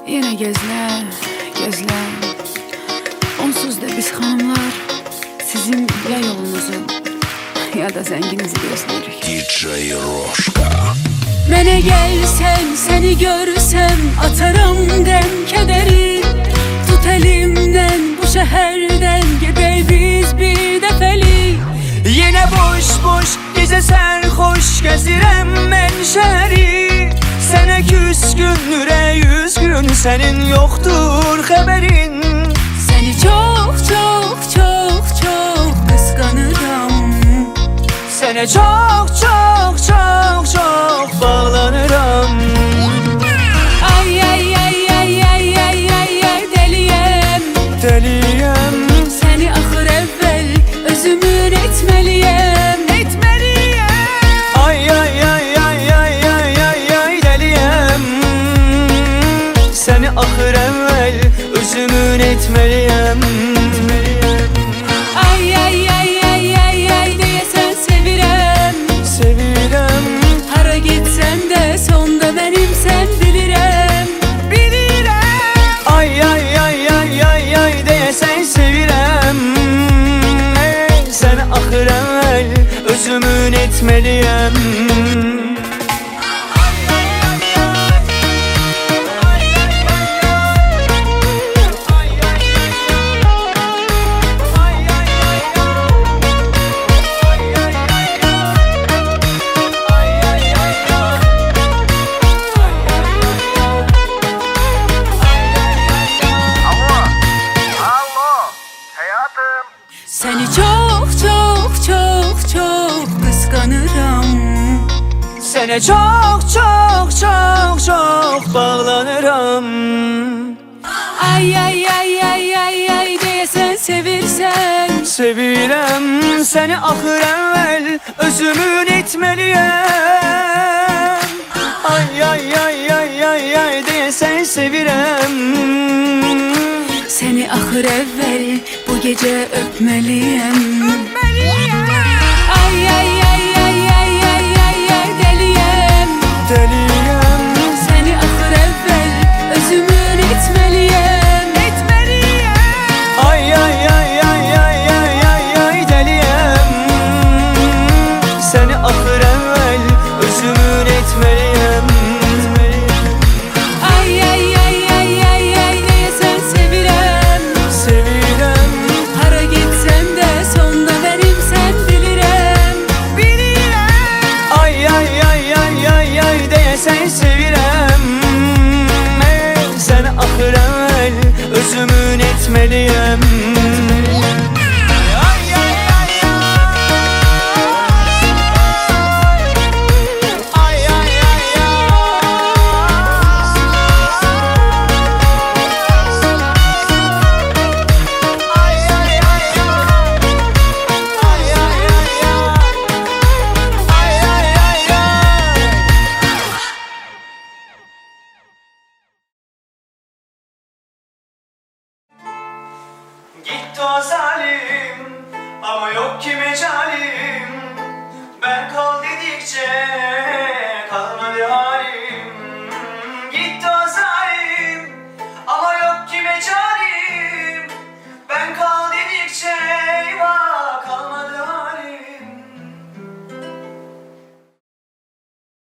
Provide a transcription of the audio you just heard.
Yine gözler, gözler. Onsuz da biz hanımlar sizin ya yolunuzu ya da zenginizi gözləyirik. DJ Roşka. Mənə gəlsən, səni görsəm atarım qəm kədəri. Tut əlimdən bu şəhərdən gedək biz bir dəfəlik. Yine boş boş gece sərxoş gəzirəm mən şəhəri. Sənə küskün, ürək üzgün, sənin yoxdur xəbərin. Səni çox, çox, çox, çox qısqanıram. Sənə çox, çox, çox, çox bağlanıram. Ay, ay, ay, ay, ay, ay, ay, ay, deliyəm. Deliyəm. Səni axır əvvəl özümün etməliyəm. Etməliyəm. Ay, ay, ay, ay, ay, ay, ay, ay, deliyəm. Səni axır əvvəl özümün etməliyəm. Ay, ay, ay, ay, ay, ay, deyəsən sevirəm. Sevirəm. Hara getsəm də sonda mənimsən bilirəm. Bilirəm. Ay, ay, ay, ay, ay, ay, deyəsən sevirəm. Səni axır əvvəl özümün etməliyəm. Səni çox, çox, çox, çox qısqanıram. Sənə çox, çox, çox, çox bağlanıram. Ay, ay, ay, ay, ay, ay, deyəsən sevirsən. Sevirəm. Səni axır əvvəl özümün etməliyəm. Ay, ay, ay, ay, ay, ay, deyəsən sevirəm. Səni axır əvvəl bu gecə öpməliyəm. Ay, ay, ay, ay, ay, ay, ay, ay, deliyəm. Deliyəm. Səni axır əvvəl özümün etməliyəm. Ay, ay, ay, ay, ay, ay, ay, ay, deliyəm. Səni axır əvvəl özümün etməliyəm. Ay, ay, ay, ay, ay, ay, deyəsən sevirəm. Sevirəm. Hara getsəm də sonda mənimsən bilirəm. Ay, ay, ay, ay, ay, ay, deyəsən sevirəm. Səni axır əvvəl özümün etməliyəm. Ay, ay, ay, ay. Ay, ay, ay, ay. Ay, ay, ay, ay. Ay, ay, ay, ay. Ay, ay, ay, ay. Gitti o zalim ama yok ki mecalim. Ben kal dedikçe